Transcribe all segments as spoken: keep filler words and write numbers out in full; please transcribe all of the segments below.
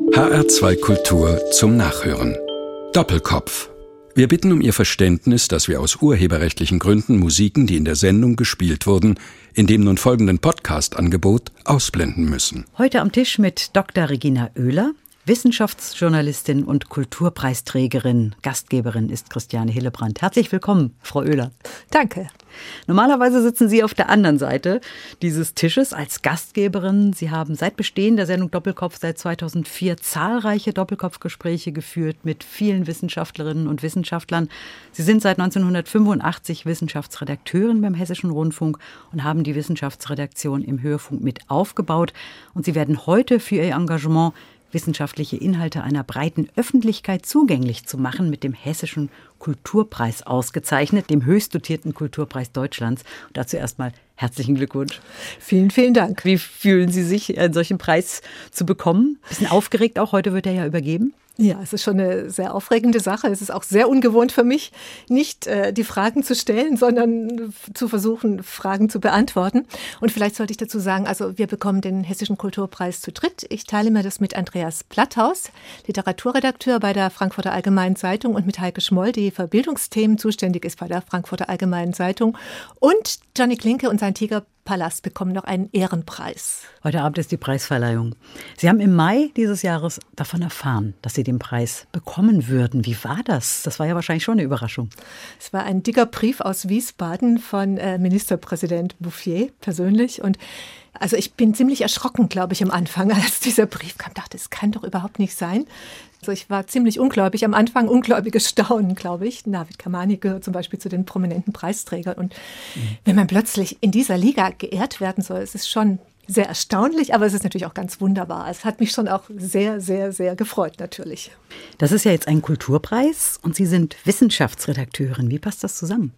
H R zwei Kultur zum Nachhören. Doppelkopf. Wir bitten um Ihr Verständnis, dass wir aus urheberrechtlichen Gründen Musiken, die in der Sendung gespielt wurden, in dem nun folgenden Podcast-Angebot ausblenden müssen. Heute am Tisch mit Doktor Regina Oehler, Wissenschaftsjournalistin und Kulturpreisträgerin. Gastgeberin ist Christiane Hillebrand. Herzlich willkommen, Frau Oehler. Danke. Normalerweise sitzen Sie auf der anderen Seite dieses Tisches als Gastgeberin. Sie haben seit Bestehen der Sendung Doppelkopf seit zweitausendvier zahlreiche Doppelkopfgespräche geführt mit vielen Wissenschaftlerinnen und Wissenschaftlern. Sie sind seit neunzehnhundertfünfundachtzig Wissenschaftsredakteurin beim Hessischen Rundfunk und haben die Wissenschaftsredaktion im Hörfunk mit aufgebaut. Und Sie werden heute für Ihr Engagement, wissenschaftliche Inhalte einer breiten Öffentlichkeit zugänglich zu machen, mit dem Hessischen Kulturpreis ausgezeichnet, dem höchst dotierten Kulturpreis Deutschlands. Und dazu erstmal herzlichen Glückwunsch. Vielen, vielen Dank. Wie fühlen Sie sich, einen solchen Preis zu bekommen? Bisschen aufgeregt auch, heute wird er ja übergeben. Ja, es ist schon eine sehr aufregende Sache. Es ist auch sehr ungewohnt für mich, nicht äh, die Fragen zu stellen, sondern zu versuchen, Fragen zu beantworten. Und vielleicht sollte ich dazu sagen, also wir bekommen den Hessischen Kulturpreis zu dritt. Ich teile mir das mit Andreas Platthaus, Literaturredakteur bei der Frankfurter Allgemeinen Zeitung, und mit Heike Schmoll, die für Bildungsthemen zuständig ist bei der Frankfurter Allgemeinen Zeitung. Und Johnny Klinke und sein Tigerpalast bekommen noch einen Ehrenpreis. Heute Abend ist die Preisverleihung. Sie haben im Mai dieses Jahres davon erfahren, dass Sie den Preis bekommen würden. Wie war das? Das war ja wahrscheinlich schon eine Überraschung. Es war ein dicker Brief aus Wiesbaden von äh, Ministerpräsident Bouffier persönlich. Und also ich bin ziemlich erschrocken, glaube ich, am Anfang, als dieser Brief kam. Ich dachte, das kann doch überhaupt nicht sein. Also ich war ziemlich ungläubig, am Anfang ungläubiges Staunen, glaube ich. Navid Kamani gehört zum Beispiel zu den prominenten Preisträgern. Und mhm. wenn man plötzlich in dieser Liga geehrt werden soll, es ist schon sehr erstaunlich, aber es ist natürlich auch ganz wunderbar. Es hat mich schon auch sehr, sehr, sehr gefreut, natürlich. Das ist ja jetzt ein Kulturpreis und Sie sind Wissenschaftsredakteurin. Wie passt das zusammen?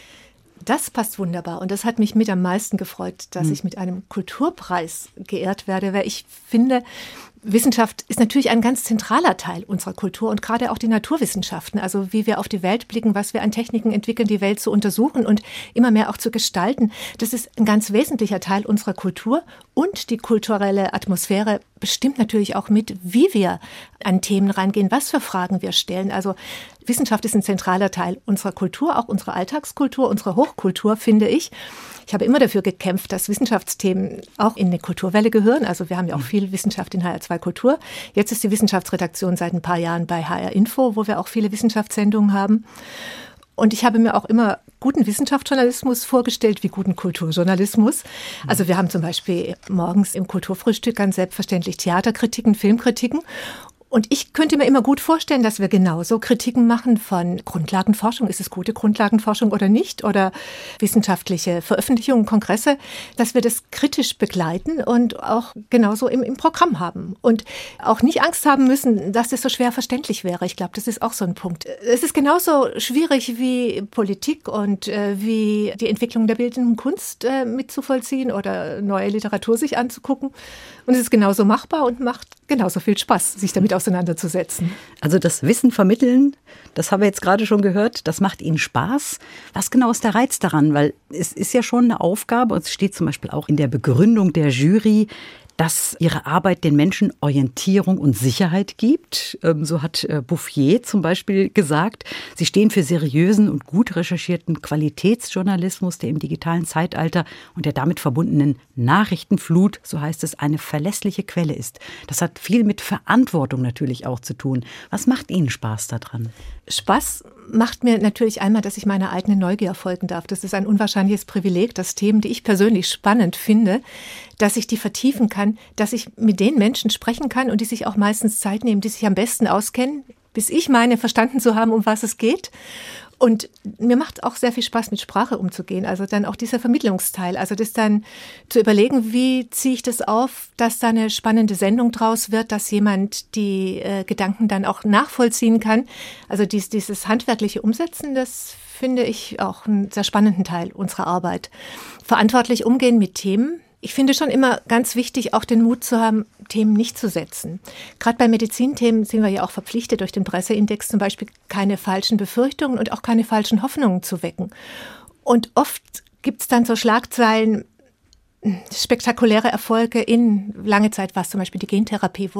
Das passt wunderbar und das hat mich mit am meisten gefreut, dass mhm. ich mit einem Kulturpreis geehrt werde, weil ich finde, Wissenschaft ist natürlich ein ganz zentraler Teil unserer Kultur und gerade auch die Naturwissenschaften, also wie wir auf die Welt blicken, was wir an Techniken entwickeln, die Welt zu untersuchen und immer mehr auch zu gestalten. Das ist ein ganz wesentlicher Teil unserer Kultur und die kulturelle Atmosphäre bestimmt natürlich auch mit, wie wir an Themen rangehen, was für Fragen wir stellen. Also Wissenschaft ist ein zentraler Teil unserer Kultur, auch unserer Alltagskultur, unserer Hochkultur, finde ich. Ich habe immer dafür gekämpft, dass Wissenschaftsthemen auch in eine Kulturwelle gehören. Also wir haben ja auch viel Wissenschaft in H R zwei Kultur. Jetzt ist die Wissenschaftsredaktion seit ein paar Jahren bei H R Info, wo wir auch viele Wissenschaftssendungen haben. Und ich habe mir auch immer guten Wissenschaftsjournalismus vorgestellt wie guten Kulturjournalismus. Also wir haben zum Beispiel morgens im Kulturfrühstück ganz selbstverständlich Theaterkritiken, Filmkritiken. Und ich könnte mir immer gut vorstellen, dass wir genauso Kritiken machen von Grundlagenforschung. Ist es gute Grundlagenforschung oder nicht? Oder wissenschaftliche Veröffentlichungen, Kongresse, dass wir das kritisch begleiten und auch genauso im, im Programm haben. Und auch nicht Angst haben müssen, dass das so schwer verständlich wäre. Ich glaube, das ist auch so ein Punkt. Es ist genauso schwierig wie Politik und äh, wie die Entwicklung der bildenden Kunst äh, mitzuvollziehen oder neue Literatur sich anzugucken. Und es ist genauso machbar und macht genauso viel Spaß, sich damit auseinanderzusetzen. Also das Wissen vermitteln, das haben wir jetzt gerade schon gehört, das macht Ihnen Spaß. Was genau ist der Reiz daran? Weil es ist ja schon eine Aufgabe, und es steht zum Beispiel auch in der Begründung der Jury, dass Ihre Arbeit den Menschen Orientierung und Sicherheit gibt. So hat Bouffier zum Beispiel gesagt, Sie stehen für seriösen und gut recherchierten Qualitätsjournalismus, der im digitalen Zeitalter und der damit verbundenen Nachrichtenflut, so heißt es, eine verlässliche Quelle ist. Das hat viel mit Verantwortung natürlich auch zu tun. Was macht Ihnen Spaß daran? Spaß macht mir natürlich einmal, dass ich meiner eigenen Neugier folgen darf. Das ist ein unwahrscheinliches Privileg, dass Themen, die ich persönlich spannend finde, dass ich die vertiefen kann, dass ich mit den Menschen sprechen kann und die sich auch meistens Zeit nehmen, die sich am besten auskennen, bis ich meine, verstanden zu haben, um was es geht. Und mir macht auch sehr viel Spaß, mit Sprache umzugehen. Also dann auch dieser Vermittlungsteil. Also das dann zu überlegen, wie ziehe ich das auf, dass da eine spannende Sendung draus wird, dass jemand die äh, Gedanken dann auch nachvollziehen kann. Also dies, dieses handwerkliche Umsetzen, das finde ich auch einen sehr spannenden Teil unserer Arbeit. Verantwortlich umgehen mit Themen. Ich finde schon immer ganz wichtig, auch den Mut zu haben, Themen nicht zu setzen. Gerade bei Medizinthemen sind wir ja auch verpflichtet, durch den Presseindex zum Beispiel keine falschen Befürchtungen und auch keine falschen Hoffnungen zu wecken. Und oft gibt es dann so Schlagzeilen, spektakuläre Erfolge in, lange Zeit war es zum Beispiel die Gentherapie, wo,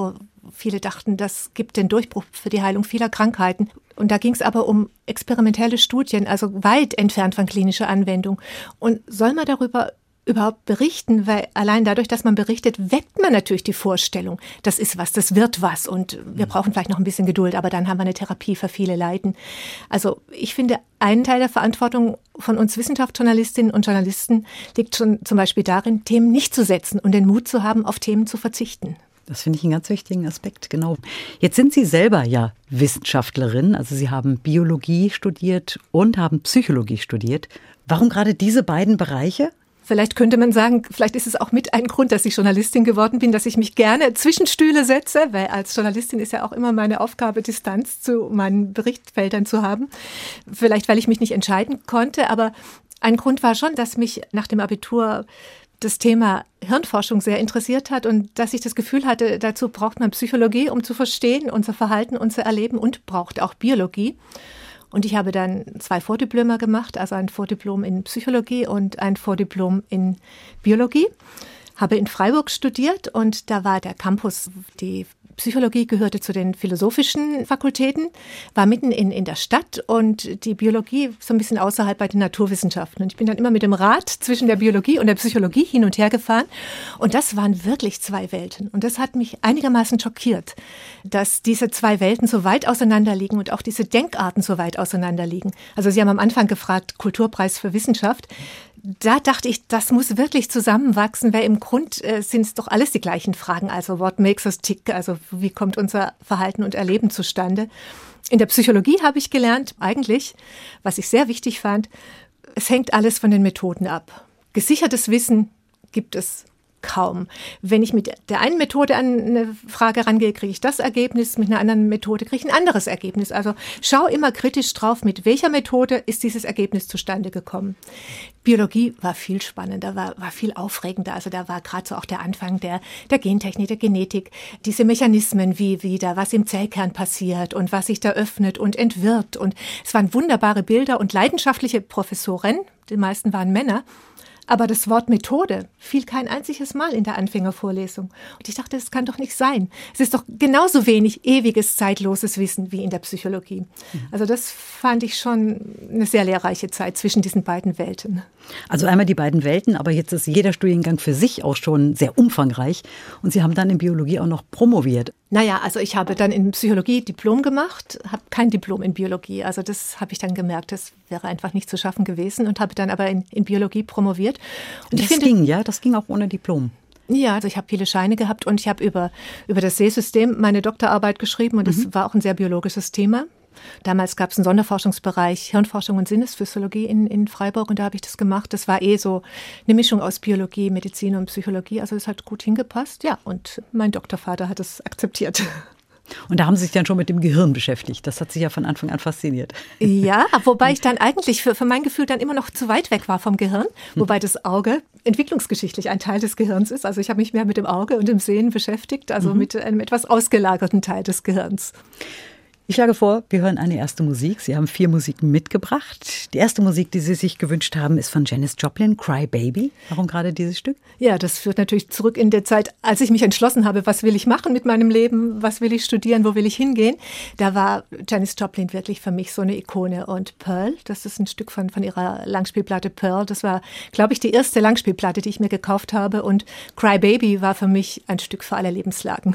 Viele dachten, das gibt den Durchbruch für die Heilung vieler Krankheiten. Und da ging es aber um experimentelle Studien, also weit entfernt von klinischer Anwendung. Und soll man darüber überhaupt berichten, weil allein dadurch, dass man berichtet, weckt man natürlich die Vorstellung, das ist was, das wird was und wir brauchen vielleicht noch ein bisschen Geduld, aber dann haben wir eine Therapie für viele Leiden. Also ich finde, ein Teil der Verantwortung von uns Wissenschaftsjournalistinnen und Journalisten liegt schon zum Beispiel darin, Themen nicht zu setzen und den Mut zu haben, auf Themen zu verzichten. Das finde ich einen ganz wichtigen Aspekt, genau. Jetzt sind Sie selber ja Wissenschaftlerin, also Sie haben Biologie studiert und haben Psychologie studiert. Warum gerade diese beiden Bereiche? Vielleicht könnte man sagen, vielleicht ist es auch mit ein Grund, dass ich Journalistin geworden bin, dass ich mich gerne zwischen Stühle setze, weil als Journalistin ist ja auch immer meine Aufgabe, Distanz zu meinen Berichtsfeldern zu haben. Vielleicht, weil ich mich nicht entscheiden konnte, aber ein Grund war schon, dass mich nach dem Abitur das Thema Hirnforschung sehr interessiert hat und dass ich das Gefühl hatte, dazu braucht man Psychologie, um zu verstehen, unser Verhalten, unser Erleben und braucht auch Biologie. Und ich habe dann zwei Vordiplome gemacht, also ein Vordiplom in Psychologie und ein Vordiplom in Biologie. Habe in Freiburg studiert und da war der Campus, die Psychologie gehörte zu den philosophischen Fakultäten, war mitten in, in der Stadt und die Biologie so ein bisschen außerhalb bei den Naturwissenschaften. Und ich bin dann immer mit dem Rad zwischen der Biologie und der Psychologie hin und her gefahren. Und das waren wirklich zwei Welten. Und das hat mich einigermaßen schockiert, dass diese zwei Welten so weit auseinander liegen und auch diese Denkarten so weit auseinander liegen. Also Sie haben am Anfang gefragt, Kulturpreis für Wissenschaft. Da dachte ich, das muss wirklich zusammenwachsen, weil im Grund äh, sind es doch alles die gleichen Fragen. Also what makes us tick? Also wie kommt unser Verhalten und Erleben zustande? In der Psychologie habe ich gelernt, eigentlich, was ich sehr wichtig fand, es hängt alles von den Methoden ab. Gesichertes Wissen gibt es kaum. Wenn ich mit der einen Methode an eine Frage rangehe, kriege ich das Ergebnis, mit einer anderen Methode kriege ich ein anderes Ergebnis. Also schau immer kritisch drauf, mit welcher Methode ist dieses Ergebnis zustande gekommen. Biologie war viel spannender, war, war viel aufregender. Also da war gerade so auch der Anfang der, der Gentechnik, der Genetik, diese Mechanismen, wie, wie da was im Zellkern passiert und was sich da öffnet und entwirrt. Und es waren wunderbare Bilder und leidenschaftliche Professoren, die meisten waren Männer. Aber das Wort Methode fiel kein einziges Mal in der Anfängervorlesung. Und ich dachte, das kann doch nicht sein. Es ist doch genauso wenig ewiges, zeitloses Wissen wie in der Psychologie. Also das fand ich schon eine sehr lehrreiche Zeit zwischen diesen beiden Welten. Also einmal die beiden Welten, aber jetzt ist jeder Studiengang für sich auch schon sehr umfangreich. Und Sie haben dann in Biologie auch noch promoviert. Naja, also ich habe dann in Psychologie Diplom gemacht, habe kein Diplom in Biologie. Also das habe ich dann gemerkt, das wäre einfach nicht zu schaffen gewesen und habe dann aber in, in Biologie promoviert. Und das ich finde, ging, ja? Das ging auch ohne Diplom. Ja, also ich habe viele Scheine gehabt und ich habe über, über das Sehsystem meine Doktorarbeit geschrieben und das mhm. war auch ein sehr biologisches Thema. Damals gab es einen Sonderforschungsbereich Hirnforschung und Sinnesphysiologie in, in Freiburg und da habe ich das gemacht. Das war eh so eine Mischung aus Biologie, Medizin und Psychologie. Also das hat gut hingepasst. Ja, und mein Doktorvater hat es akzeptiert. Und da haben Sie sich dann schon mit dem Gehirn beschäftigt. Das hat Sie ja von Anfang an fasziniert. Ja, wobei ich dann eigentlich für, für mein Gefühl dann immer noch zu weit weg war vom Gehirn. Wobei das Auge entwicklungsgeschichtlich ein Teil des Gehirns ist. Also ich habe mich mehr mit dem Auge und dem Sehen beschäftigt, also mhm. mit einem etwas ausgelagerten Teil des Gehirns. Ich schlage vor, wir hören eine erste Musik. Sie haben vier Musiken mitgebracht. Die erste Musik, die Sie sich gewünscht haben, ist von Janis Joplin, Cry Baby. Warum gerade dieses Stück? Ja, das führt natürlich zurück in der Zeit, als ich mich entschlossen habe, was will ich machen mit meinem Leben, was will ich studieren, wo will ich hingehen. Da war Janis Joplin wirklich für mich so eine Ikone. Und Pearl, das ist ein Stück von, von ihrer Langspielplatte Pearl. Das war, glaube ich, die erste Langspielplatte, die ich mir gekauft habe. Und Cry Baby war für mich ein Stück für alle Lebenslagen.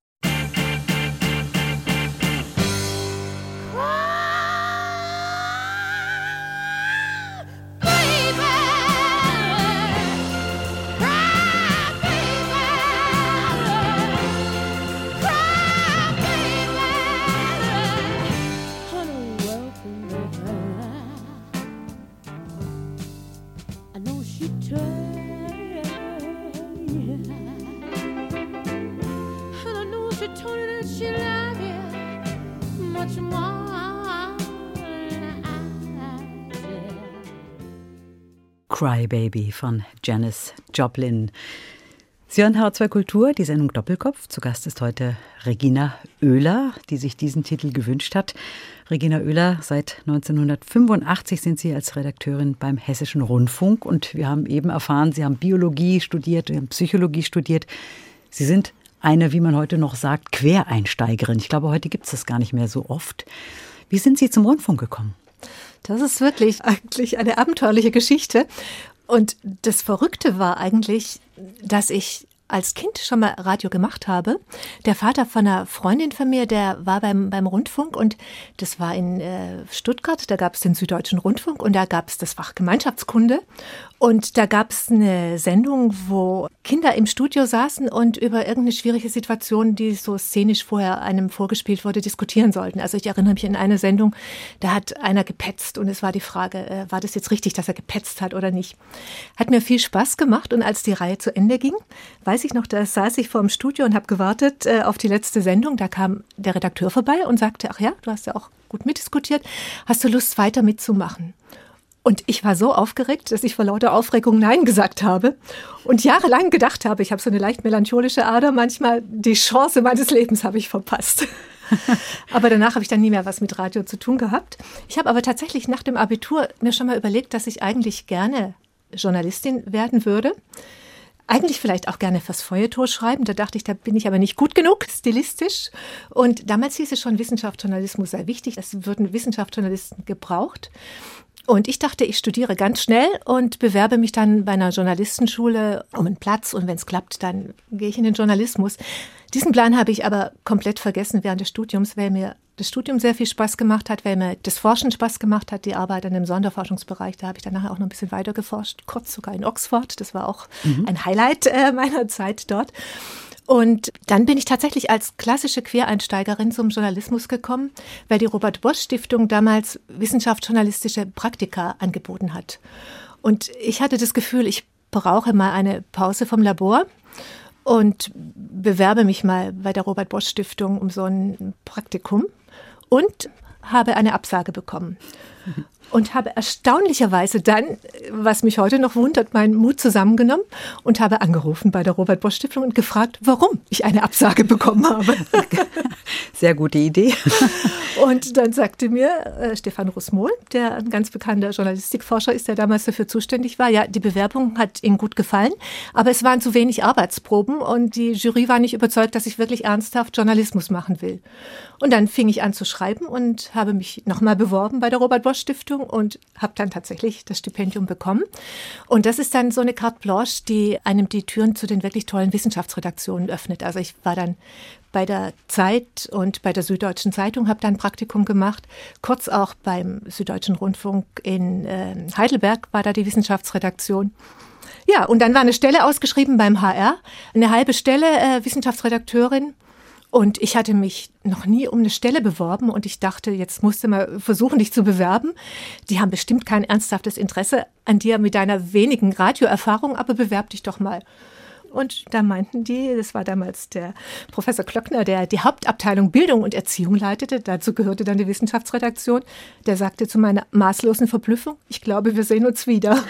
Cry Baby von Janis Joplin. Sie hören H zwei Kultur, die Sendung Doppelkopf. Zu Gast ist heute Regina Oehler, die sich diesen Titel gewünscht hat. Regina Oehler, seit neunzehnhundertfünfundachtzig sind Sie als Redakteurin beim Hessischen Rundfunk. Und wir haben eben erfahren, Sie haben Biologie studiert, Sie haben Psychologie studiert. Sie sind eine, wie man heute noch sagt, Quereinsteigerin. Ich glaube, heute gibt es das gar nicht mehr so oft. Wie sind Sie zum Rundfunk gekommen? Das ist wirklich eigentlich eine abenteuerliche Geschichte. Und das Verrückte war eigentlich, dass ich als Kind schon mal Radio gemacht habe. Der Vater von einer Freundin von mir, der war beim, beim Rundfunk und das war in äh, Stuttgart, da gab es den Süddeutschen Rundfunk und da gab es das Fach Gemeinschaftskunde und da gab es eine Sendung, wo Kinder im Studio saßen und über irgendeine schwierige Situation, die so szenisch vorher einem vorgespielt wurde, diskutieren sollten. Also ich erinnere mich an eine Sendung, da hat einer gepetzt und es war die Frage, äh, war das jetzt richtig, dass er gepetzt hat oder nicht? Hat mir viel Spaß gemacht und als die Reihe zu Ende ging, weiß ich noch, da saß ich vor dem Studio und habe gewartet äh, auf die letzte Sendung. Da kam der Redakteur vorbei und sagte, ach ja, du hast ja auch gut mitdiskutiert. Hast du Lust, weiter mitzumachen? Und ich war so aufgeregt, dass ich vor lauter Aufregung Nein gesagt habe und jahrelang gedacht habe, ich habe so eine leicht melancholische Ader, manchmal die Chance meines Lebens habe ich verpasst. Aber danach habe ich dann nie mehr was mit Radio zu tun gehabt. Ich habe aber tatsächlich nach dem Abitur mir schon mal überlegt, dass ich eigentlich gerne Journalistin werden würde. Eigentlich vielleicht auch gerne fürs Feuilleton schreiben. Da dachte ich, da bin ich aber nicht gut genug, stilistisch. Und damals hieß es schon, Wissenschaftsjournalismus sei wichtig. Es würden Wissenschaftsjournalisten gebraucht. Und ich dachte, ich studiere ganz schnell und bewerbe mich dann bei einer Journalistenschule um einen Platz. Und wenn es klappt, dann gehe ich in den Journalismus. Diesen Plan habe ich aber komplett vergessen während des Studiums, weil mir das Studium sehr viel Spaß gemacht hat, weil mir das Forschen Spaß gemacht hat, die Arbeit an dem Sonderforschungsbereich. Da habe ich dann nachher auch noch ein bisschen weiter geforscht, kurz sogar in Oxford. Das war auch mhm. ein Highlight äh, meiner Zeit dort. Und dann bin ich tatsächlich als klassische Quereinsteigerin zum Journalismus gekommen, weil die Robert-Bosch-Stiftung damals wissenschaftsjournalistische Praktika angeboten hat. Und ich hatte das Gefühl, ich brauche mal eine Pause vom Labor und bewerbe mich mal bei der Robert-Bosch-Stiftung um so ein Praktikum und habe eine Absage bekommen. Und habe erstaunlicherweise dann, was mich heute noch wundert, meinen Mut zusammengenommen und habe angerufen bei der Robert-Bosch-Stiftung und gefragt, warum ich eine Absage bekommen habe. Sehr gute Idee. Und dann sagte mir äh, Stefan Russmohl, der ein ganz bekannter Journalistikforscher ist, der damals dafür zuständig war, ja, die Bewerbung hat Ihnen gut gefallen, aber es waren zu wenig Arbeitsproben und die Jury war nicht überzeugt, dass ich wirklich ernsthaft Journalismus machen will. Und dann fing ich an zu schreiben und habe mich nochmal beworben bei der Robert-Bosch-Stiftung und habe dann tatsächlich das Stipendium bekommen. Und das ist dann so eine Carte Blanche, die einem die Türen zu den wirklich tollen Wissenschaftsredaktionen öffnet. Also ich war dann bei der Zeit und bei der Süddeutschen Zeitung, habe dann ein Praktikum gemacht. Kurz auch beim Süddeutschen Rundfunk in äh, Heidelberg war da die Wissenschaftsredaktion. Ja, und dann war eine Stelle ausgeschrieben beim H R, eine halbe Stelle äh, Wissenschaftsredakteurin. Und ich hatte mich noch nie um eine Stelle beworben und ich dachte, jetzt musst du mal versuchen, dich zu bewerben. Die haben bestimmt kein ernsthaftes Interesse an dir mit deiner wenigen Radioerfahrung, aber bewerb dich doch mal. Und da meinten die, das war damals der Professor Klöckner, der die Hauptabteilung Bildung und Erziehung leitete, dazu gehörte dann die Wissenschaftsredaktion, der sagte zu meiner maßlosen Verblüffung, ich glaube, wir sehen uns wieder.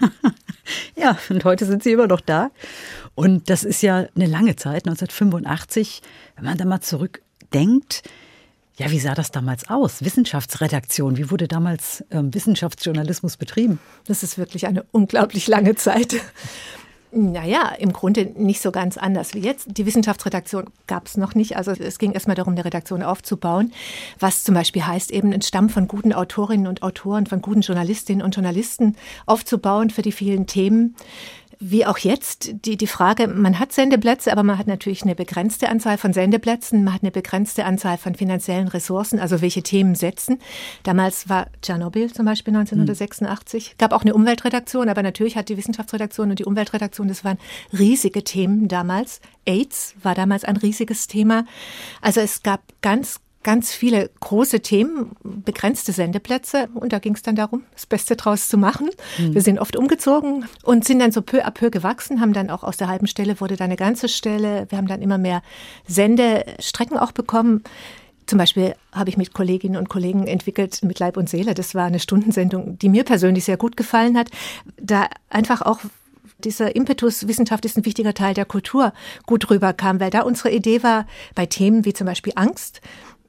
Ja, und heute sind Sie immer noch da. Und das ist ja eine lange Zeit, neunzehnhundertfünfundachtzig, wenn man da mal zurückdenkt. Ja, wie sah das damals aus? Wissenschaftsredaktion, wie wurde damals ähm, Wissenschaftsjournalismus betrieben? Das ist wirklich eine unglaublich lange Zeit. Naja, im Grunde nicht so ganz anders wie jetzt. Die Wissenschaftsredaktion gab es noch nicht. Also es ging erstmal darum, eine Redaktion aufzubauen, was zum Beispiel heißt, eben einen Stamm von guten Autorinnen und Autoren, von guten Journalistinnen und Journalisten aufzubauen für die vielen Themen. Wie auch jetzt, die, die Frage, man hat Sendeplätze, aber man hat natürlich eine begrenzte Anzahl von Sendeplätzen, man hat eine begrenzte Anzahl von finanziellen Ressourcen, also welche Themen setzen. Damals war Tschernobyl zum Beispiel neunzehnhundertsechsundachtzig, gab auch eine Umweltredaktion, aber natürlich hat die Wissenschaftsredaktion und die Umweltredaktion, das waren riesige Themen damals. AIDS war damals ein riesiges Thema. Also es gab ganz Ganz viele große Themen, begrenzte Sendeplätze und da ging es dann darum, das Beste draus zu machen. Mhm. Wir sind oft umgezogen und sind dann so peu à peu gewachsen, haben dann auch aus der halben Stelle wurde da eine ganze Stelle. Wir haben dann immer mehr Sendestrecken auch bekommen. Zum Beispiel habe ich mit Kolleginnen und Kollegen entwickelt mit Leib und Seele. Das war eine Stundensendung, die mir persönlich sehr gut gefallen hat. Da einfach auch dieser Impetus, Wissenschaft ist ein wichtiger Teil der Kultur, gut rüberkam, weil da unsere Idee war, bei Themen wie zum Beispiel Angst,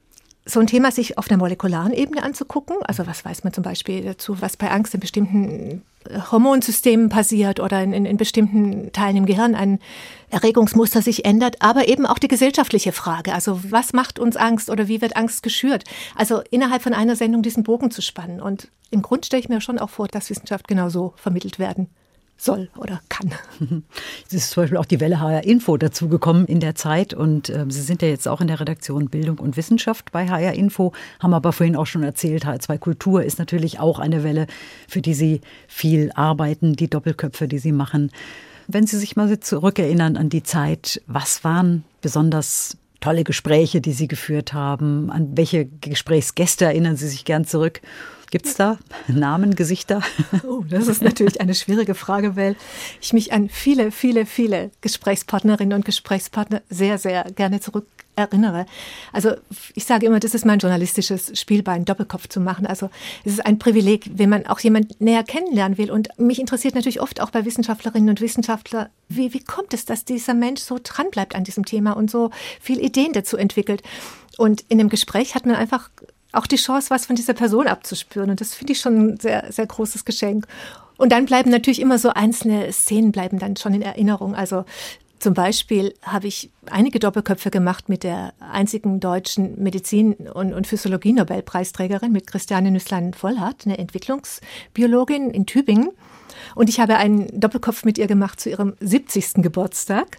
so ein Thema sich auf einer molekularen Ebene anzugucken. Also was weiß man zum Beispiel dazu, was bei Angst in bestimmten Hormonsystemen passiert oder in, in, in bestimmten Teilen im Gehirn ein Erregungsmuster sich ändert, aber eben auch die gesellschaftliche Frage. Also was macht uns Angst oder wie wird Angst geschürt? Also innerhalb von einer Sendung diesen Bogen zu spannen. Und im Grund stelle ich mir schon auch vor, dass Wissenschaft genauso vermittelt werden soll oder kann. Es ist zum Beispiel auch die Welle H R Info dazugekommen in der Zeit und äh, Sie sind ja jetzt auch in der Redaktion Bildung und Wissenschaft bei H R Info, haben aber vorhin auch schon erzählt, H R zwei Kultur ist natürlich auch eine Welle, für die Sie viel arbeiten, die Doppelköpfe, die Sie machen. Wenn Sie sich mal zurückerinnern an die Zeit, was waren besonders tolle Gespräche, die Sie geführt haben? An welche Gesprächsgäste erinnern Sie sich gern zurück? Gibt es da Namen, Gesichter? Oh, das ist natürlich eine schwierige Frage, weil ich mich an viele, viele, viele Gesprächspartnerinnen und Gesprächspartner sehr, sehr gerne zurück erinnere. Also ich sage immer, das ist mein journalistisches Spielbein, Doppelkopf zu machen. Also es ist ein Privileg, wenn man auch jemanden näher kennenlernen will. Und mich interessiert natürlich oft auch bei Wissenschaftlerinnen und Wissenschaftlern, wie, wie kommt es, dass dieser Mensch so dranbleibt an diesem Thema und so viele Ideen dazu entwickelt. Und in einem Gespräch hat man einfach auch die Chance, was von dieser Person abzuspüren. Und das finde ich schon ein sehr, sehr großes Geschenk. Und dann bleiben natürlich immer so einzelne Szenen bleiben dann schon in Erinnerung. Also zum Beispiel habe ich einige Doppelköpfe gemacht mit der einzigen deutschen Medizin- und, und Physiologie-Nobelpreisträgerin, mit Christiane Nüßlein-Vollhardt, eine Entwicklungsbiologin in Tübingen. Und ich habe einen Doppelkopf mit ihr gemacht zu ihrem siebzigsten Geburtstag.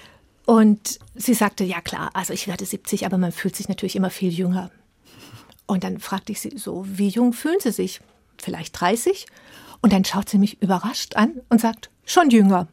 Und sie sagte, ja klar, also ich werde siebzig, aber man fühlt sich natürlich immer viel jünger. Und dann fragte ich sie so, wie jung fühlen Sie sich? Vielleicht dreißig? Und dann schaut sie mich überrascht an und sagt, schon jünger.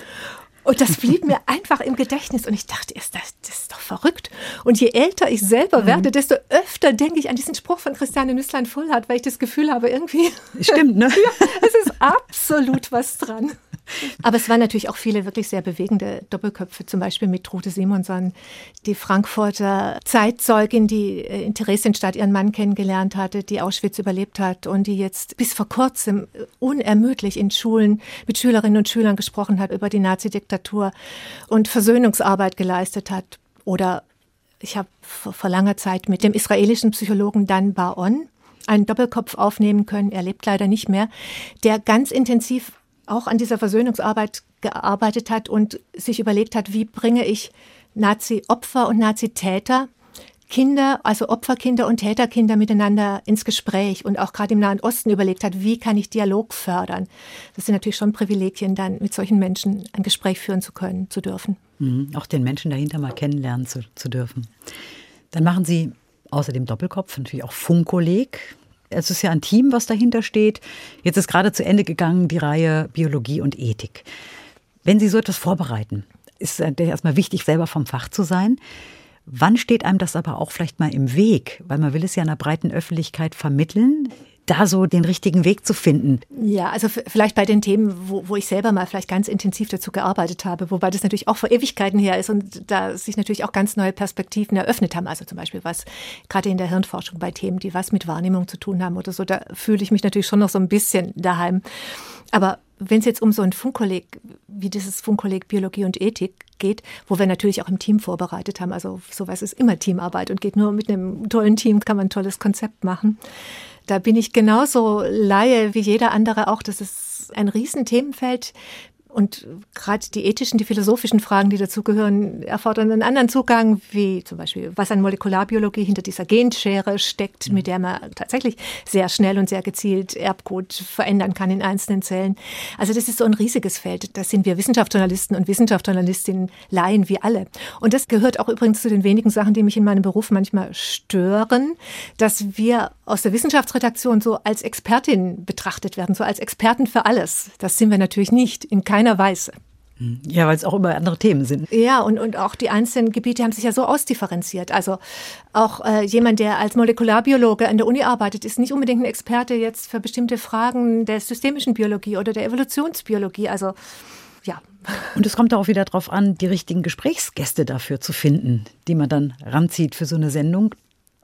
Und das blieb mir einfach im Gedächtnis. Und ich dachte erst, das, das ist doch verrückt. Und je älter ich selber mhm. werde, desto öfter denke ich an diesen Spruch von Christiane Nüßlein-Vollhardt, weil ich das Gefühl habe, irgendwie... Stimmt, ne? Ja, es ist absolut was dran. Aber es waren natürlich auch viele wirklich sehr bewegende Doppelköpfe, zum Beispiel mit Trude Simonson, die Frankfurter Zeitzeugin, die in Theresienstadt ihren Mann kennengelernt hatte, die Auschwitz überlebt hat und die jetzt bis vor kurzem unermüdlich in Schulen mit Schülerinnen und Schülern gesprochen hat über die Nazi-Diktatur und Versöhnungsarbeit geleistet hat. Oder ich habe vor langer Zeit mit dem israelischen Psychologen Dan Bar-On einen Doppelkopf aufnehmen können, er lebt leider nicht mehr, der ganz intensiv auch an dieser Versöhnungsarbeit gearbeitet hat und sich überlegt hat, wie bringe ich Nazi-Opfer und Nazi-Täter, Kinder, also Opferkinder und Täterkinder miteinander ins Gespräch und auch gerade im Nahen Osten überlegt hat, wie kann ich Dialog fördern. Das sind natürlich schon Privilegien, dann mit solchen Menschen ein Gespräch führen zu können, zu dürfen. Mhm, auch den Menschen dahinter mal kennenlernen zu, zu dürfen. Dann machen Sie außer dem Doppelkopf natürlich auch Funkkolleg. Es ist ja ein Team, was dahinter steht. Jetzt ist gerade zu Ende gegangen die Reihe Biologie und Ethik. Wenn Sie so etwas vorbereiten, ist es erstmal wichtig, selber vom Fach zu sein. Wann steht einem das aber auch vielleicht mal im Weg? Weil man will es ja einer breiten Öffentlichkeit vermitteln, da so den richtigen Weg zu finden. Ja, also vielleicht bei den Themen, wo, wo ich selber mal vielleicht ganz intensiv dazu gearbeitet habe, wobei das natürlich auch vor Ewigkeiten her ist und da sich natürlich auch ganz neue Perspektiven eröffnet haben. Also zum Beispiel was gerade in der Hirnforschung bei Themen, die was mit Wahrnehmung zu tun haben oder so, da fühle ich mich natürlich schon noch so ein bisschen daheim. Aber wenn es jetzt um so ein Funkkolleg, wie dieses Funkkolleg Biologie und Ethik geht, wo wir natürlich auch im Team vorbereitet haben, also sowas ist immer Teamarbeit und geht nur mit einem tollen Team, kann man ein tolles Konzept machen. Da bin ich genauso Laie wie jeder andere auch. Das ist ein Riesenthemenfeld. Und gerade die ethischen, die philosophischen Fragen, die dazugehören, erfordern einen anderen Zugang, wie zum Beispiel, was an Molekularbiologie hinter dieser Genschere steckt, mit der man tatsächlich sehr schnell und sehr gezielt Erbgut verändern kann in einzelnen Zellen. Also das ist so ein riesiges Feld. Da sind wir Wissenschaftsjournalisten und Wissenschaftsjournalistinnen Laien wie alle. Und das gehört auch übrigens zu den wenigen Sachen, die mich in meinem Beruf manchmal stören, dass wir aus der Wissenschaftsredaktion so als Expertin betrachtet werden, so als Experten für alles. Das sind wir natürlich nicht, in keiner Weise. Ja, weil es auch immer andere Themen sind. Ja, und, und auch die einzelnen Gebiete haben sich ja so ausdifferenziert. Also auch äh, jemand, der als Molekularbiologe an der Uni arbeitet, ist nicht unbedingt ein Experte jetzt für bestimmte Fragen der systemischen Biologie oder der Evolutionsbiologie. Also ja. Und es kommt auch wieder darauf an, die richtigen Gesprächsgäste dafür zu finden, die man dann ranzieht für so eine Sendung.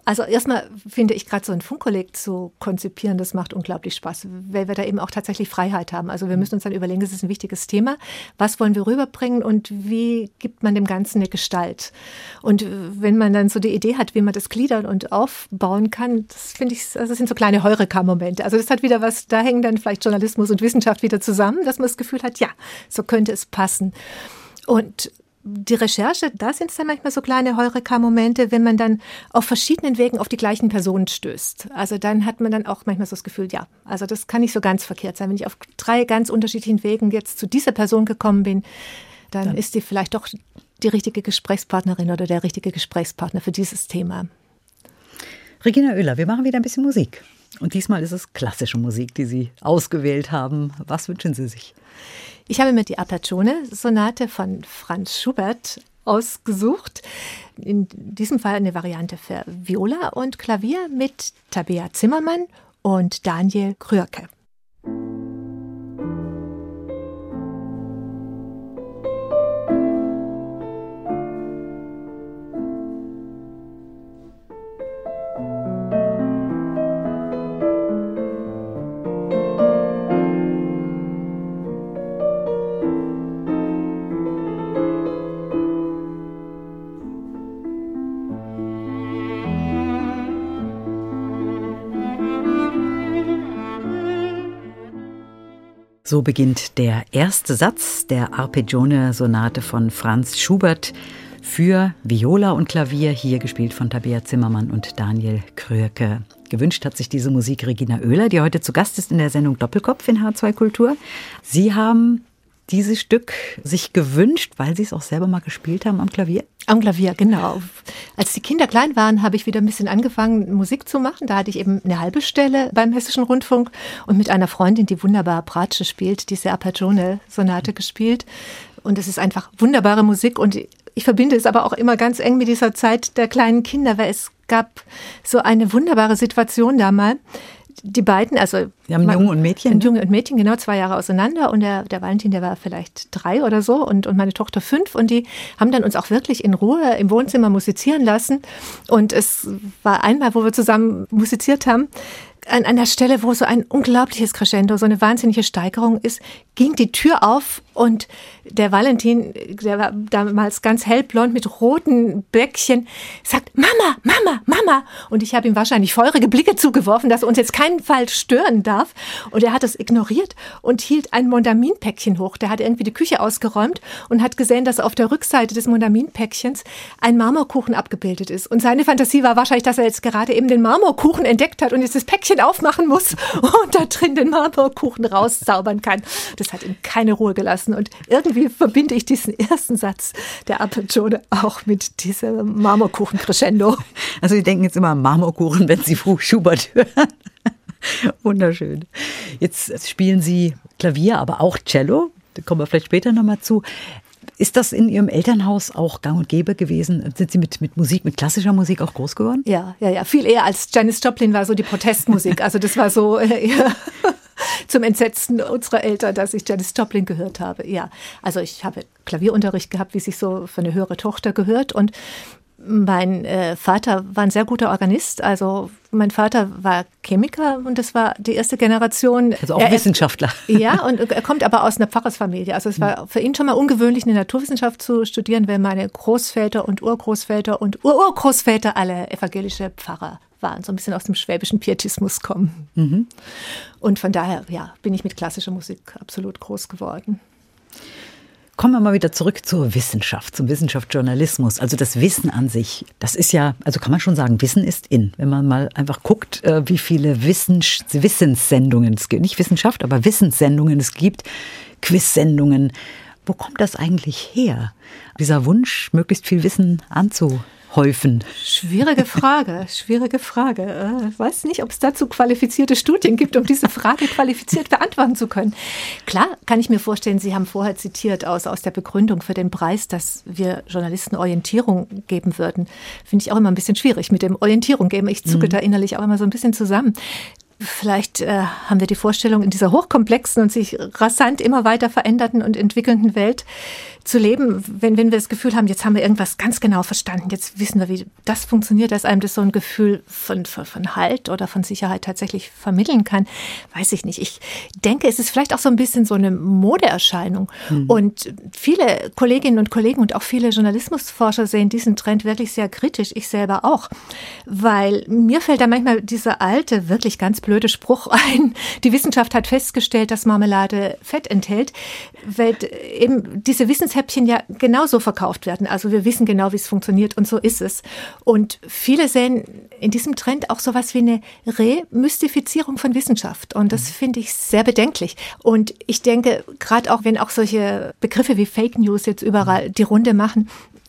Also erstmal finde ich gerade so ein Funkkolleg zu konzipieren, das macht unglaublich Spaß, weil wir da eben auch tatsächlich Freiheit haben. Also wir müssen uns dann überlegen, das ist ein wichtiges Thema, was wollen wir rüberbringen und wie gibt man dem Ganzen eine Gestalt? Und wenn man dann so die Idee hat, wie man das gliedern und aufbauen kann, das finde ich, also das sind so kleine Heureka-Momente. Also das hat wieder was, da hängen dann vielleicht Journalismus und Wissenschaft wieder zusammen, dass man das Gefühl hat, ja, so könnte es passen. Und die Recherche, da sind es dann manchmal so kleine Heureka-Momente, wenn man dann auf verschiedenen Wegen auf die gleichen Personen stößt. Also dann hat man dann auch manchmal so das Gefühl, ja, also das kann nicht so ganz verkehrt sein. Wenn ich auf drei ganz unterschiedlichen Wegen jetzt zu dieser Person gekommen bin, dann, dann ist die vielleicht doch die richtige Gesprächspartnerin oder der richtige Gesprächspartner für dieses Thema. Regina Oehler, wir machen wieder ein bisschen Musik. Und diesmal ist es klassische Musik, die Sie ausgewählt haben. Was wünschen Sie sich? Ich habe mir die Aperture-Sonate von Franz Schubert ausgesucht. In diesem Fall eine Variante für Viola und Klavier mit Tabea Zimmermann und Daniel Krürke. So beginnt der erste Satz der Arpeggione-Sonate von Franz Schubert für Viola und Klavier, hier gespielt von Tabea Zimmermann und Daniel Krürke. Gewünscht hat sich diese Musik Regina Oehler, die heute zu Gast ist in der Sendung Doppelkopf in H zwei Kultur. Sie haben dieses Stück sich gewünscht, weil Sie es auch selber mal gespielt haben am Klavier? Am Klavier, genau. Als die Kinder klein waren, habe ich wieder ein bisschen angefangen, Musik zu machen. Da hatte ich eben eine halbe Stelle beim Hessischen Rundfunk und mit einer Freundin, die wunderbar Bratsche spielt, diese Arpeggione-Sonate gespielt. Und es ist einfach wunderbare Musik und ich verbinde es aber auch immer ganz eng mit dieser Zeit der kleinen Kinder, weil es gab so eine wunderbare Situation da mal. Die beiden, also wir haben einen Jungen und Mädchen. Ein Junge und Mädchen, genau, zwei Jahre auseinander. Und der, der Valentin, der war vielleicht drei oder so und, und meine Tochter fünf. Und die haben dann uns auch wirklich in Ruhe im Wohnzimmer musizieren lassen. Und es war einmal, wo wir zusammen musiziert haben, an einer Stelle, wo so ein unglaubliches Crescendo, so eine wahnsinnige Steigerung ist, ging die Tür auf und der Valentin, der war damals ganz hellblond mit roten Bäckchen, sagt, Mama, Mama, Mama. Und ich habe ihm wahrscheinlich feurige Blicke zugeworfen, dass er uns jetzt keinen Fall stören darf. Und er hat das ignoriert und hielt ein Mondaminpäckchen hoch. Der hat irgendwie die Küche ausgeräumt und hat gesehen, dass auf der Rückseite des Mondaminpäckchens ein Marmorkuchen abgebildet ist. Und seine Fantasie war wahrscheinlich, dass er jetzt gerade eben den Marmorkuchen entdeckt hat und jetzt das Päckchen aufmachen muss und da drin den Marmorkuchen rauszaubern kann. Das hat ihn keine Ruhe gelassen und irgendwie verbinde ich diesen ersten Satz der Arpeggione auch mit diesem Marmorkuchen-Crescendo. Also Sie denken jetzt immer an Marmorkuchen, wenn Sie Schubert hören. Wunderschön. Jetzt spielen Sie Klavier, aber auch Cello. Da kommen wir vielleicht später nochmal zu. Ist das in Ihrem Elternhaus auch gang und gäbe gewesen? Sind Sie mit, mit Musik, mit klassischer Musik auch groß geworden? Ja, ja, ja. Viel eher als Janis Joplin war so die Protestmusik. Also das war so eher zum Entsetzen unserer Eltern, dass ich Janis Joplin gehört habe. Ja, also ich habe Klavierunterricht gehabt, wie sich so für eine höhere Tochter gehört. Und mein äh, Vater war ein sehr guter Organist. Also mein Vater war Chemiker und das war die erste Generation. Also auch er, Wissenschaftler. Ja, und er kommt aber aus einer Pfarrersfamilie. Also es war für ihn schon mal ungewöhnlich, eine Naturwissenschaft zu studieren, weil meine Großväter und Urgroßväter und Ururgroßväter alle evangelische Pfarrer waren, so ein bisschen aus dem schwäbischen Pietismus kommen. Mhm. Und von daher, ja, bin ich mit klassischer Musik absolut groß geworden. Kommen wir mal wieder zurück zur Wissenschaft, zum Wissenschaftsjournalismus. Also das Wissen an sich, das ist ja, also kann man schon sagen, Wissen ist in. Wenn man mal einfach guckt, wie viele Wissens- Wissenssendungen es gibt. Nicht Wissenschaft, aber Wissenssendungen es gibt, Quizsendungen. Wo kommt das eigentlich her? Dieser Wunsch, möglichst viel Wissen anzuhäufen. Schwierige Frage, schwierige Frage. Ich weiß nicht, ob es dazu qualifizierte Studien gibt, um diese Frage qualifiziert beantworten zu können. Klar, kann ich mir vorstellen, Sie haben vorher zitiert aus, aus der Begründung für den Preis, dass wir Journalisten Orientierung geben würden. Finde ich auch immer ein bisschen schwierig mit dem Orientierung geben. Ich zucke mhm. da innerlich auch immer so ein bisschen zusammen. Vielleicht äh, haben wir die Vorstellung, in dieser hochkomplexen und sich rasant immer weiter verändernden und entwickelnden Welt zu leben, wenn, wenn wir das Gefühl haben, jetzt haben wir irgendwas ganz genau verstanden, jetzt wissen wir, wie das funktioniert, dass einem das so ein Gefühl von, von, von Halt oder von Sicherheit tatsächlich vermitteln kann, weiß ich nicht. Ich denke, es ist vielleicht auch so ein bisschen so eine Modeerscheinung. Mhm. Und viele Kolleginnen und Kollegen und auch viele Journalismusforscher sehen diesen Trend wirklich sehr kritisch, ich selber auch, weil mir fällt da manchmal dieser alte, wirklich ganz blöde Spruch ein, die Wissenschaft hat festgestellt, dass Marmelade Fett enthält, weil eben diese Wissenshäppchen ja genauso verkauft werden. Also wir wissen genau, wie es funktioniert und so ist es. Und viele sehen in diesem Trend auch sowas wie eine Remystifizierung von Wissenschaft. Und das finde ich sehr bedenklich. Und ich denke, gerade auch wenn auch solche Begriffe wie Fake News jetzt überall die Runde machen,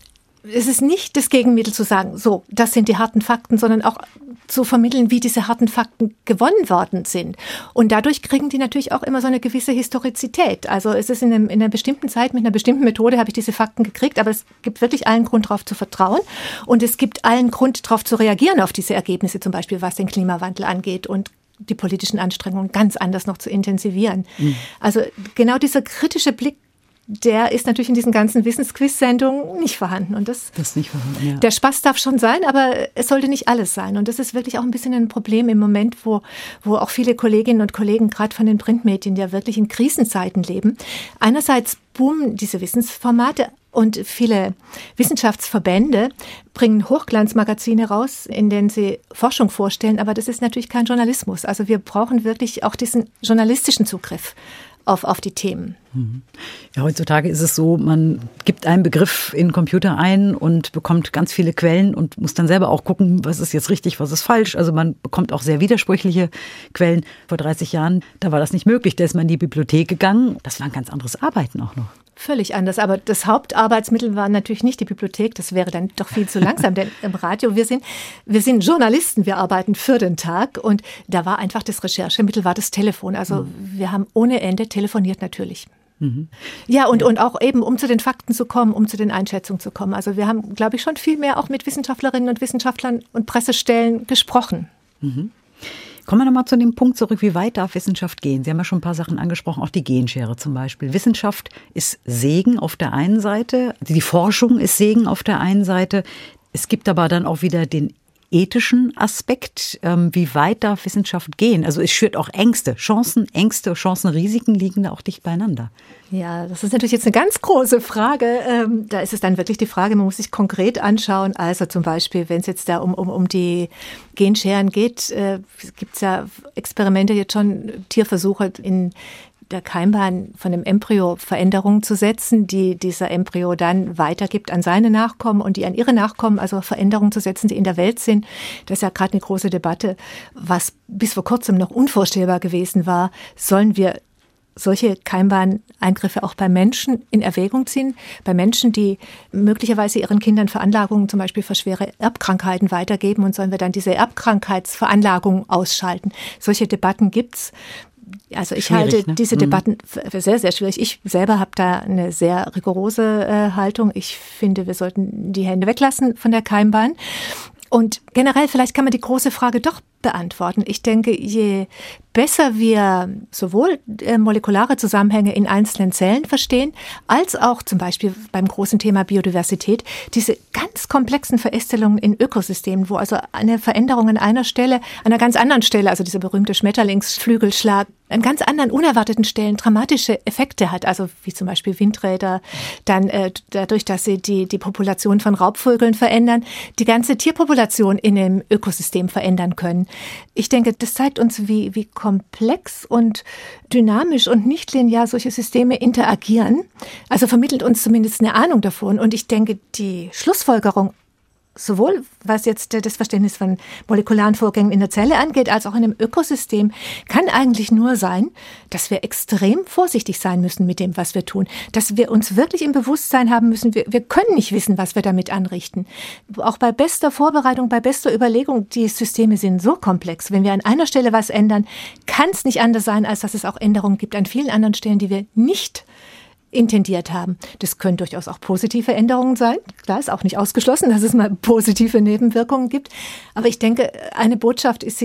es ist nicht das Gegenmittel zu sagen, so, das sind die harten Fakten, sondern auch zu vermitteln, wie diese harten Fakten gewonnen worden sind. Und dadurch kriegen die natürlich auch immer so eine gewisse Historizität. Also es ist in, einem, in einer bestimmten Zeit, mit einer bestimmten Methode habe ich diese Fakten gekriegt, aber es gibt wirklich allen Grund, darauf zu vertrauen. Und es gibt allen Grund, darauf zu reagieren, auf diese Ergebnisse, zum Beispiel was den Klimawandel angeht und die politischen Anstrengungen ganz anders noch zu intensivieren. Mhm. Also genau dieser kritische Blick, der ist natürlich in diesen ganzen Wissensquiz-Sendungen nicht vorhanden. Und das, das ist nicht vorhanden, ja. Der Spaß darf schon sein, aber es sollte nicht alles sein. Und das ist wirklich auch ein bisschen ein Problem im Moment, wo, wo auch viele Kolleginnen und Kollegen gerade von den Printmedien ja wirklich in Krisenzeiten leben. Einerseits boomen diese Wissensformate und viele Wissenschaftsverbände bringen Hochglanzmagazine raus, in denen sie Forschung vorstellen. Aber das ist natürlich kein Journalismus. Also wir brauchen wirklich auch diesen journalistischen Zugriff auf, auf die Themen. Ja, heutzutage ist es so, man gibt einen Begriff in den Computer ein und bekommt ganz viele Quellen und muss dann selber auch gucken, was ist jetzt richtig, was ist falsch. Also man bekommt auch sehr widersprüchliche Quellen. Vor dreißig Jahren, da war das nicht möglich. Da ist man in die Bibliothek gegangen. Das war ein ganz anderes Arbeiten auch noch. Völlig anders, aber das Hauptarbeitsmittel war natürlich nicht die Bibliothek, das wäre dann doch viel zu langsam, denn im Radio, wir sind, wir sind Journalisten, wir arbeiten für den Tag und da war einfach das Recherchemittel, war das Telefon, also mhm. wir haben ohne Ende telefoniert natürlich. Mhm. Ja, und, und auch eben, um zu den Fakten zu kommen, um zu den Einschätzungen zu kommen. Also wir haben, glaube ich, schon viel mehr auch mit Wissenschaftlerinnen und Wissenschaftlern und Pressestellen gesprochen. Mhm. Kommen wir nochmal zu dem Punkt zurück, wie weit darf Wissenschaft gehen? Sie haben ja schon ein paar Sachen angesprochen, auch die Genschere zum Beispiel. Wissenschaft ist Segen auf der einen Seite, die Forschung ist Segen auf der einen Seite. Es gibt aber dann auch wieder den ethischen Aspekt. Wie weit darf Wissenschaft gehen? Also es schürt auch Ängste, Chancen, Ängste, Chancen, Risiken liegen da auch dicht beieinander. Ja, das ist natürlich jetzt eine ganz große Frage. Da ist es dann wirklich die Frage, man muss sich konkret anschauen. Also zum Beispiel, wenn es jetzt da um, um, um die Genscheren geht, äh, gibt es ja Experimente jetzt schon, Tierversuche in der Keimbahn von dem Embryo Veränderungen zu setzen, die dieser Embryo dann weitergibt an seine Nachkommen und die an ihre Nachkommen, also Veränderungen zu setzen, die in der Welt sind. Das ist ja gerade eine große Debatte, was bis vor kurzem noch unvorstellbar gewesen war. Sollen wir solche Keimbahneingriffe auch bei Menschen in Erwägung ziehen? Bei Menschen, die möglicherweise ihren Kindern Veranlagungen zum Beispiel für schwere Erbkrankheiten weitergeben, und sollen wir dann diese Erbkrankheitsveranlagungen ausschalten? Solche Debatten gibt's. Also ich schwierig, halte ne? diese Debatten für sehr, sehr schwierig. Ich selber habe da eine sehr rigorose äh, Haltung. Ich finde, wir sollten die Hände weglassen von der Keimbahn. Und generell, vielleicht kann man die große Frage doch beantworten. Ich denke, je besser wir sowohl äh, molekulare Zusammenhänge in einzelnen Zellen verstehen, als auch zum Beispiel beim großen Thema Biodiversität, diese ganz komplexen Verästelungen in Ökosystemen, wo also eine Veränderung an einer Stelle, an einer ganz anderen Stelle, also dieser berühmte Schmetterlingsflügelschlag, an ganz anderen unerwarteten Stellen dramatische Effekte hat, also wie zum Beispiel Windräder, dann äh, dadurch, dass sie die, die Population von Raubvögeln verändern, die ganze Tierpopulation in einem Ökosystem verändern können. Ich denke, das zeigt uns, wie, wie komplex und dynamisch und nicht linear solche Systeme interagieren. Also vermittelt uns zumindest eine Ahnung davon. Und ich denke, die Schlussfolgerung, sowohl was jetzt das Verständnis von molekularen Vorgängen in der Zelle angeht, als auch in einem Ökosystem, kann eigentlich nur sein, dass wir extrem vorsichtig sein müssen mit dem, was wir tun. Dass wir uns wirklich im Bewusstsein haben müssen, wir, wir können nicht wissen, was wir damit anrichten. Auch bei bester Vorbereitung, bei bester Überlegung, die Systeme sind so komplex. Wenn wir an einer Stelle was ändern, kann es nicht anders sein, als dass es auch Änderungen gibt an vielen anderen Stellen, die wir nicht intendiert haben. Das können durchaus auch positive Änderungen sein. Klar, ist auch nicht ausgeschlossen, dass es mal positive Nebenwirkungen gibt. Aber ich denke, eine Botschaft ist sicher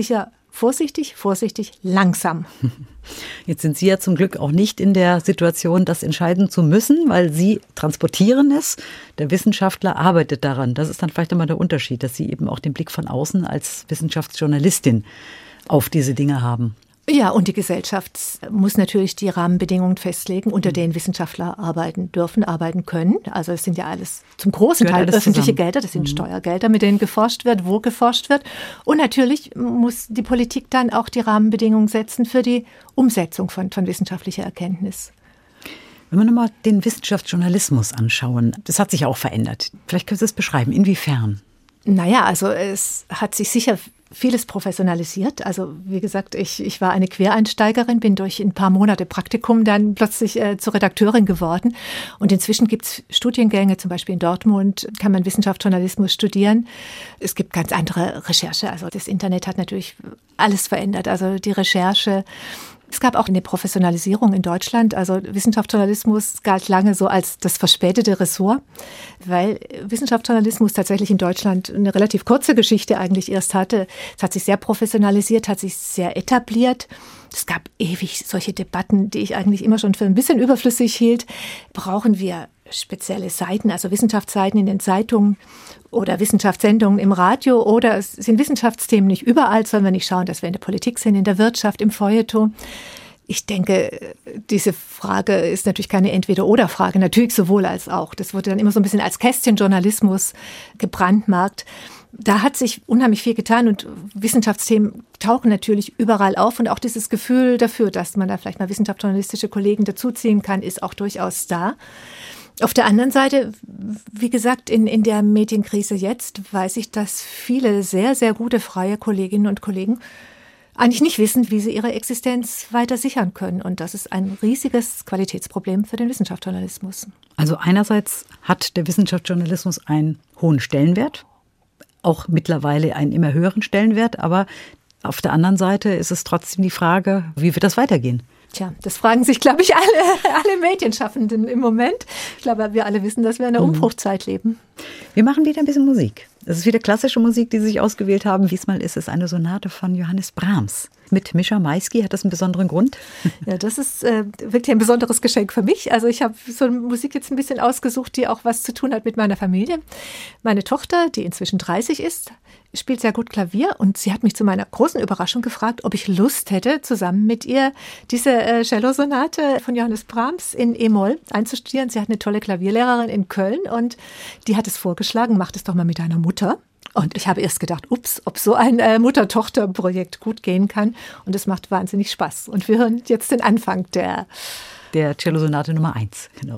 vorsichtig, vorsichtig, langsam. Jetzt sind Sie ja zum Glück auch nicht in der Situation, das entscheiden zu müssen, weil Sie transportieren es. Der Wissenschaftler arbeitet daran. Das ist dann vielleicht immer der Unterschied, dass Sie eben auch den Blick von außen als Wissenschaftsjournalistin auf diese Dinge haben. Ja, und die Gesellschaft muss natürlich die Rahmenbedingungen festlegen, unter denen Wissenschaftler arbeiten dürfen, arbeiten können. Also es sind ja alles zum großen Teil öffentliche zusammen. Gelder, das sind mhm. Steuergelder, mit denen geforscht wird, wo geforscht wird. Und natürlich muss die Politik dann auch die Rahmenbedingungen setzen für die Umsetzung von, von wissenschaftlicher Erkenntnis. Wenn wir nochmal den Wissenschaftsjournalismus anschauen, das hat sich auch verändert. Vielleicht können Sie es beschreiben, inwiefern? Naja, also es hat sich sicher vieles professionalisiert. Also wie gesagt, ich, ich war eine Quereinsteigerin, bin durch ein paar Monate Praktikum dann plötzlich äh, zur Redakteurin geworden. Und inzwischen gibt es Studiengänge, zum Beispiel in Dortmund kann man Wissenschaftsjournalismus studieren. Es gibt ganz andere Recherche. Also das Internet hat natürlich alles verändert. Also die Recherche. Es gab auch eine Professionalisierung in Deutschland. Also Wissenschaftsjournalismus galt lange so als das verspätete Ressort, weil Wissenschaftsjournalismus tatsächlich in Deutschland eine relativ kurze Geschichte eigentlich erst hatte. Es hat sich sehr professionalisiert, hat sich sehr etabliert. Es gab ewig solche Debatten, die ich eigentlich immer schon für ein bisschen überflüssig hielt. Brauchen wir spezielle Seiten, also Wissenschaftsseiten in den Zeitungen oder Wissenschaftssendungen im Radio, oder sind Wissenschaftsthemen nicht überall, sollen wir nicht schauen, dass wir in der Politik sind, in der Wirtschaft, im Feuilleton? Ich denke, diese Frage ist natürlich keine Entweder-oder-Frage, natürlich sowohl als auch. Das wurde dann immer so ein bisschen als Kästchenjournalismus gebrandmarkt. Da hat sich unheimlich viel getan und Wissenschaftsthemen tauchen natürlich überall auf, und auch dieses Gefühl dafür, dass man da vielleicht mal wissenschaftsjournalistische Kollegen dazuziehen kann, ist auch durchaus da. Auf der anderen Seite, wie gesagt, in, in der Medienkrise jetzt weiß ich, dass viele sehr, sehr gute freie Kolleginnen und Kollegen eigentlich nicht wissen, wie sie ihre Existenz weiter sichern können. Und das ist ein riesiges Qualitätsproblem für den Wissenschaftsjournalismus. Also einerseits hat der Wissenschaftsjournalismus einen hohen Stellenwert, auch mittlerweile einen immer höheren Stellenwert, aber auf der anderen Seite ist es trotzdem die Frage, wie wird das weitergehen? Tja, das fragen sich, glaube ich, alle, alle Medienschaffenden im Moment. Ich glaube, wir alle wissen, dass wir in einer Umbruchzeit leben. Wir machen wieder ein bisschen Musik. Das ist wieder klassische Musik, die Sie sich ausgewählt haben. Diesmal ist es eine Sonate von Johannes Brahms. Mit Mischa Maisky. Hat das einen besonderen Grund? Ja, das ist äh, wirklich ein besonderes Geschenk für mich. Also ich habe so eine Musik jetzt ein bisschen ausgesucht, die auch was zu tun hat mit meiner Familie. Meine Tochter, die inzwischen dreißig ist, spielt sehr gut Klavier, und sie hat mich zu meiner großen Überraschung gefragt, ob ich Lust hätte, zusammen mit ihr diese äh, Cello-Sonate von Johannes Brahms in E-Moll einzustudieren. Sie hat eine tolle Klavierlehrerin in Köln, und die hat es vorgeschlagen, mach das doch mal mit deiner Mutter. Und ich habe erst gedacht, ups, ob so ein äh, Mutter-Tochter-Projekt gut gehen kann. Und es macht wahnsinnig Spaß. Und wir hören jetzt den Anfang der, der Cello-Sonate Nummer eins. Genau.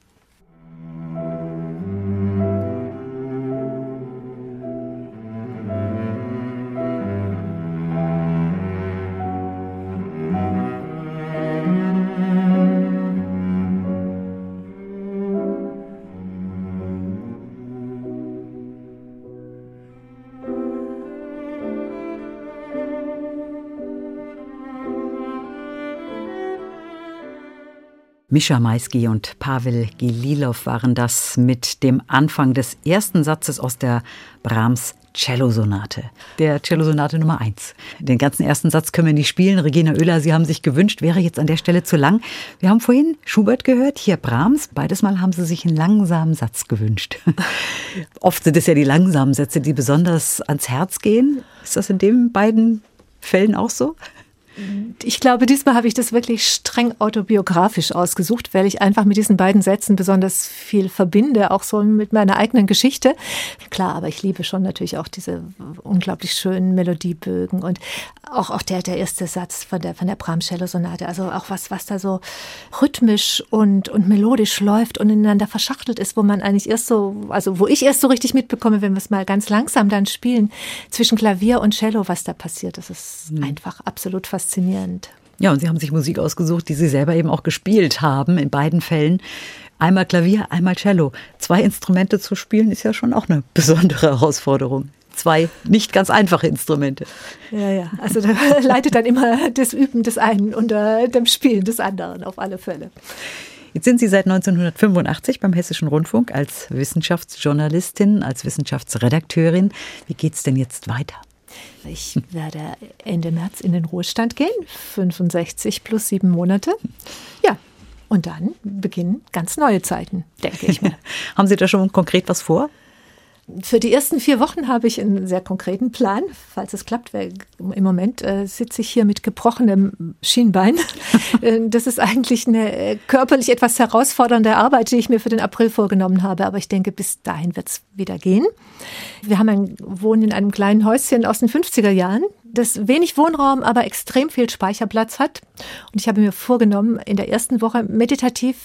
Mischa Maisky und Pavel Gililov waren das mit dem Anfang des ersten Satzes aus der Brahms Cello-Sonate, der Cello-Sonate Nummer eins. Den ganzen ersten Satz können wir nicht spielen. Regina Oehler, Sie haben sich gewünscht, wäre jetzt an der Stelle zu lang. Wir haben vorhin Schubert gehört, hier Brahms. Beides Mal haben Sie sich einen langsamen Satz gewünscht. Oft sind es ja die langsamen Sätze, die besonders ans Herz gehen. Ist das in den beiden Fällen auch so? Ich glaube, diesmal habe ich das wirklich streng autobiografisch ausgesucht, weil ich einfach mit diesen beiden Sätzen besonders viel verbinde, auch so mit meiner eigenen Geschichte. Klar, aber ich liebe schon natürlich auch diese unglaublich schönen Melodiebögen und auch, auch der, der erste Satz von der, von der Brahms-Cello-Sonate. Also auch was, was da so rhythmisch und, und melodisch läuft und ineinander verschachtelt ist, wo man eigentlich erst so, also wo ich erst so richtig mitbekomme, wenn wir es mal ganz langsam dann spielen, zwischen Klavier und Cello, was da passiert. Das ist mhm. einfach absolut faszinierend. Faszinierend. Ja, und Sie haben sich Musik ausgesucht, die Sie selber eben auch gespielt haben, in beiden Fällen. Einmal Klavier, einmal Cello. Zwei Instrumente zu spielen, ist ja schon auch eine besondere Herausforderung. Zwei nicht ganz einfache Instrumente. Ja, ja, also da leidet dann immer das Üben des einen unter dem Spielen des anderen, auf alle Fälle. Jetzt sind Sie seit neunzehnhundertfünfundachtzig beim Hessischen Rundfunk als Wissenschaftsjournalistin, als Wissenschaftsredakteurin. Wie geht's denn jetzt weiter? Ich werde Ende März in den Ruhestand gehen, fünfundsechzig plus sieben Monate. Ja, und dann beginnen ganz neue Zeiten, denke ich mir. Haben Sie da schon konkret was vor? Für die ersten vier Wochen habe ich einen sehr konkreten Plan, falls es klappt. Weil im Moment äh, sitze ich hier mit gebrochenem Schienbein. Das ist eigentlich eine körperlich etwas herausfordernde Arbeit, die ich mir für den April vorgenommen habe. Aber ich denke, bis dahin wird es wieder gehen. Wir haben ein, wohnen in einem kleinen Häuschen aus den fünfziger Jahren, das wenig Wohnraum, aber extrem viel Speicherplatz hat. Und ich habe mir vorgenommen, in der ersten Woche meditativ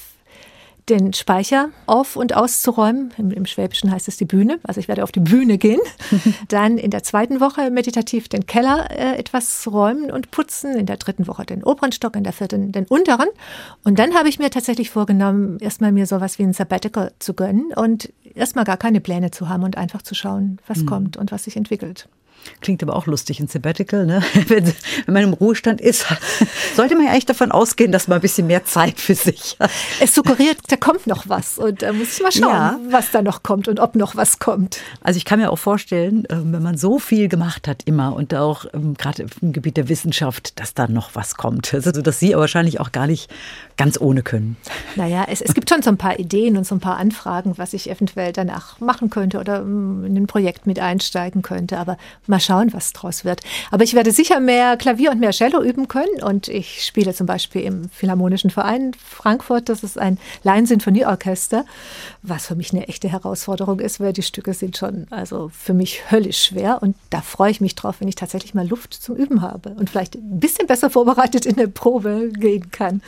den Speicher auf- und auszuräumen. Im, Im Schwäbischen heißt es die Bühne. Also ich werde auf die Bühne gehen. Dann in der zweiten Woche meditativ den Keller äh, etwas räumen und putzen. In der dritten Woche den oberen Stock, in der vierten den unteren. Und dann habe ich mir tatsächlich vorgenommen, erstmal mir sowas wie ein Sabbatical zu gönnen und erstmal gar keine Pläne zu haben und einfach zu schauen, was mhm. kommt und was sich entwickelt. Klingt aber auch lustig, ein Sabbatical, ne? Wenn, wenn man im Ruhestand ist, sollte man ja eigentlich davon ausgehen, dass man ein bisschen mehr Zeit für sich hat. Es suggeriert, da kommt noch was und da muss ich mal schauen, ja. was da noch kommt und ob noch was kommt. Also ich kann mir auch vorstellen, wenn man so viel gemacht hat immer und auch gerade im Gebiet der Wissenschaft, dass da noch was kommt. Also dass Sie aber wahrscheinlich auch gar nicht ganz ohne können. Naja, es, es gibt schon so ein paar Ideen und so ein paar Anfragen, was ich eventuell danach machen könnte oder in ein Projekt mit einsteigen könnte, aber mal schauen, was draus wird. Aber ich werde sicher mehr Klavier und mehr Cello üben können und ich spiele zum Beispiel im Philharmonischen Verein Frankfurt. Das ist ein Laiensinfonieorchester, was für mich eine echte Herausforderung ist, weil die Stücke sind schon also für mich höllisch schwer und da freue ich mich drauf, wenn ich tatsächlich mal Luft zum Üben habe und vielleicht ein bisschen besser vorbereitet in der Probe gehen kann.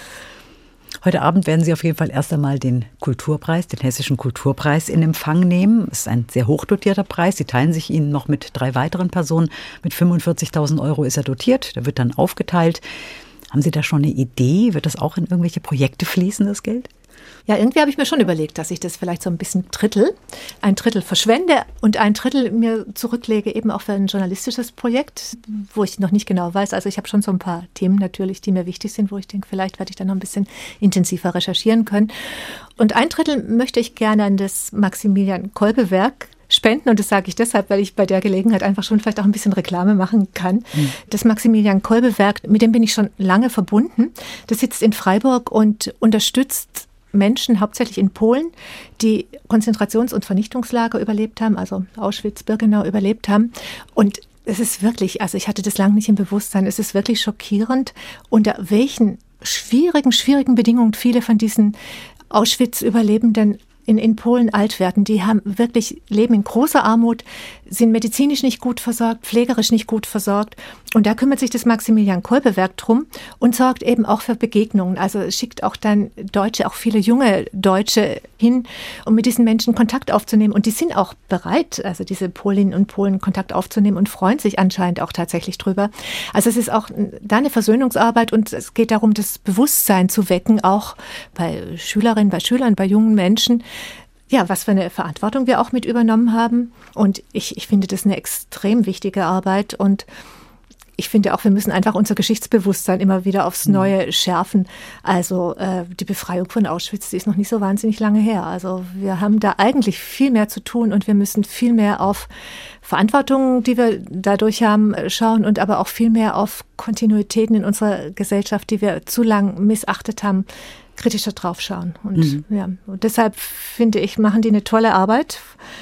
Heute Abend werden Sie auf jeden Fall erst einmal den Kulturpreis, den Hessischen Kulturpreis in Empfang nehmen. Es ist ein sehr hochdotierter Preis. Sie teilen sich ihn noch mit drei weiteren Personen. Mit fünfundvierzigtausend Euro ist er dotiert. Der wird dann aufgeteilt. Haben Sie da schon eine Idee? Wird das auch in irgendwelche Projekte fließen, das Geld? Ja, irgendwie habe ich mir schon überlegt, dass ich das vielleicht so ein bisschen drittel, ein Drittel verschwende und ein Drittel mir zurücklege eben auch für ein journalistisches Projekt, wo ich noch nicht genau weiß. Also ich habe schon so ein paar Themen natürlich, die mir wichtig sind, wo ich denke, vielleicht werde ich dann noch ein bisschen intensiver recherchieren können. Und ein Drittel möchte ich gerne an das Maximilian-Kolbe-Werk spenden. Und das sage ich deshalb, weil ich bei der Gelegenheit einfach schon vielleicht auch ein bisschen Reklame machen kann. Mhm. Das Maximilian-Kolbe-Werk, mit dem bin ich schon lange verbunden. Das sitzt in Freiburg und unterstützt Menschen, hauptsächlich in Polen, die Konzentrations- und Vernichtungslager überlebt haben, also Auschwitz, Birkenau überlebt haben. Und es ist wirklich, also ich hatte das lange nicht im Bewusstsein, es ist wirklich schockierend, unter welchen schwierigen, schwierigen Bedingungen viele von diesen Auschwitz-Überlebenden in, in Polen alt werden. Die haben wirklich, leben in großer Armut, sind medizinisch nicht gut versorgt, pflegerisch nicht gut versorgt. Und da kümmert sich das Maximilian-Kolbe-Werk drum und sorgt eben auch für Begegnungen. Also es schickt auch dann Deutsche, auch viele junge Deutsche hin, um mit diesen Menschen Kontakt aufzunehmen. Und die sind auch bereit, also diese Polinnen und Polen Kontakt aufzunehmen und freuen sich anscheinend auch tatsächlich drüber. Also es ist auch da eine Versöhnungsarbeit und es geht darum, das Bewusstsein zu wecken, auch bei Schülerinnen, bei Schülern, bei jungen Menschen, ja, was für eine Verantwortung wir auch mit übernommen haben. Und ich, ich finde das eine extrem wichtige Arbeit. Und ich finde auch, wir müssen einfach unser Geschichtsbewusstsein immer wieder aufs Neue schärfen. Also äh, die Befreiung von Auschwitz, die ist noch nicht so wahnsinnig lange her. Also wir haben da eigentlich viel mehr zu tun und wir müssen viel mehr auf Verantwortung, die wir dadurch haben, schauen und aber auch viel mehr auf Kontinuitäten in unserer Gesellschaft, die wir zu lang missachtet haben, kritischer draufschauen. Und, mhm. ja, und deshalb finde ich, machen die eine tolle Arbeit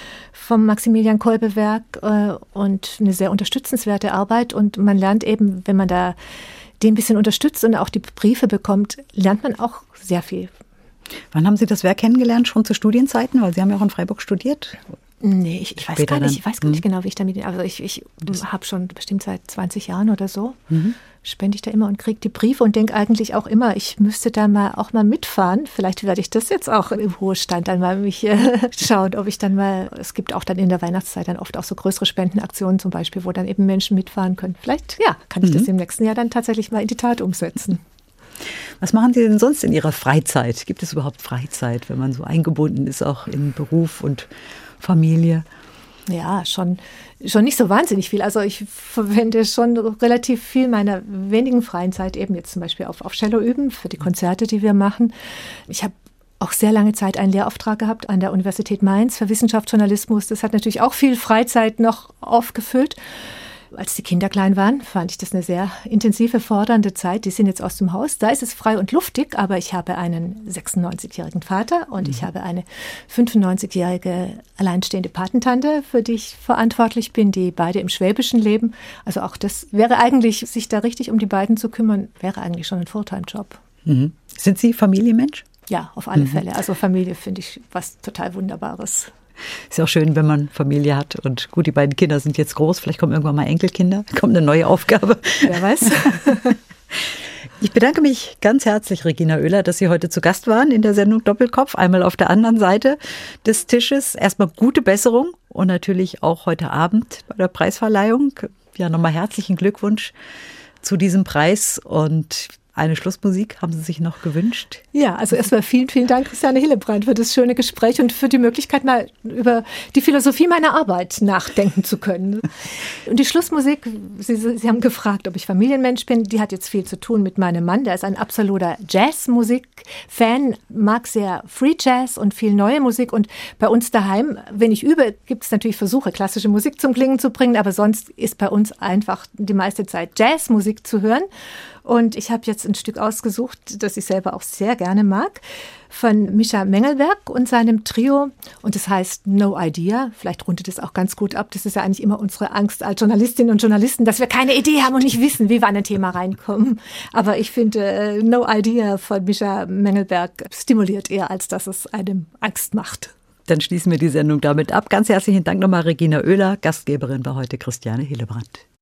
vom Maximilian-Kolbe-Werk äh, und eine sehr unterstützenswerte Arbeit. Und man lernt eben, wenn man da den ein bisschen unterstützt und auch die Briefe bekommt, lernt man auch sehr viel. Wann haben Sie das Werk kennengelernt? Schon zu Studienzeiten? Weil Sie haben ja auch in Freiburg studiert. Nee, ich, ich weiß gar nicht, ich weiß gar nicht genau, wie ich damit, also ich, ich habe schon bestimmt seit zwanzig Jahren oder so, mhm. spende ich da immer und kriege die Briefe und denke eigentlich auch immer, ich müsste da mal auch mal mitfahren. Vielleicht werde ich das jetzt auch im Ruhestand dann mal mich äh, schauen, ob ich dann mal, es gibt auch dann in der Weihnachtszeit dann oft auch so größere Spendenaktionen zum Beispiel, wo dann eben Menschen mitfahren können. Vielleicht, ja, kann ich mhm. das im nächsten Jahr dann tatsächlich mal in die Tat umsetzen. Was machen Sie denn sonst in Ihrer Freizeit? Gibt es überhaupt Freizeit, wenn man so eingebunden ist, auch in Beruf und Familie? Ja, schon, schon nicht so wahnsinnig viel. Also ich verwende schon relativ viel meiner wenigen freien Zeit eben jetzt zum Beispiel auf, auf Cello üben für die Konzerte, die wir machen. Ich habe auch sehr lange Zeit einen Lehrauftrag gehabt an der Universität Mainz für Wissenschaftsjournalismus. Das hat natürlich auch viel Freizeit noch aufgefüllt. Als die Kinder klein waren, fand ich das eine sehr intensive, fordernde Zeit. Die sind jetzt aus dem Haus. Da ist es frei und luftig, aber ich habe einen sechsundneunzigjährigen Vater und mhm. ich habe eine fünfundneunzigjährige alleinstehende Patentante, für die ich verantwortlich bin, die beide im Schwäbischen leben. Also auch das wäre eigentlich, sich da richtig um die beiden zu kümmern, wäre eigentlich schon ein Fulltime-Job. Mhm. Sind Sie Familienmensch? Ja, auf alle mhm. Fälle. Also Familie finde ich was total Wunderbares. Ist ja auch schön, wenn man Familie hat. Und gut, die beiden Kinder sind jetzt groß. Vielleicht kommen irgendwann mal Enkelkinder. Kommt eine neue Aufgabe. Wer weiß. Ich bedanke mich ganz herzlich, Regina Oehler, dass Sie heute zu Gast waren in der Sendung Doppelkopf. Einmal auf der anderen Seite des Tisches. Erstmal gute Besserung und natürlich auch heute Abend bei der Preisverleihung. Ja, nochmal herzlichen Glückwunsch zu diesem Preis und eine Schlussmusik haben Sie sich noch gewünscht? Ja, also erstmal vielen, vielen Dank, Christiane Hillebrand, für das schöne Gespräch und für die Möglichkeit, mal über die Philosophie meiner Arbeit nachdenken zu können. Und die Schlussmusik, Sie, Sie haben gefragt, ob ich Familienmensch bin, die hat jetzt viel zu tun mit meinem Mann, der ist ein absoluter Jazzmusik-Fan, mag sehr Free Jazz und viel neue Musik und bei uns daheim, wenn ich übe, gibt es natürlich Versuche, klassische Musik zum Klingen zu bringen, aber sonst ist bei uns einfach die meiste Zeit Jazzmusik zu hören. Und ich habe jetzt ein Stück ausgesucht, das ich selber auch sehr gerne mag, von Mischa Mengelberg und seinem Trio. Und das heißt No Idea. Vielleicht rundet es auch ganz gut ab. Das ist ja eigentlich immer unsere Angst als Journalistinnen und Journalisten, dass wir keine Idee haben und nicht wissen, wie wir an ein Thema reinkommen. Aber ich finde, No Idea von Mischa Mengelberg stimuliert eher, als dass es einem Angst macht. Dann schließen wir die Sendung damit ab. Ganz herzlichen Dank nochmal, Regina Oehler. Gastgeberin war heute Christiane Hillebrand.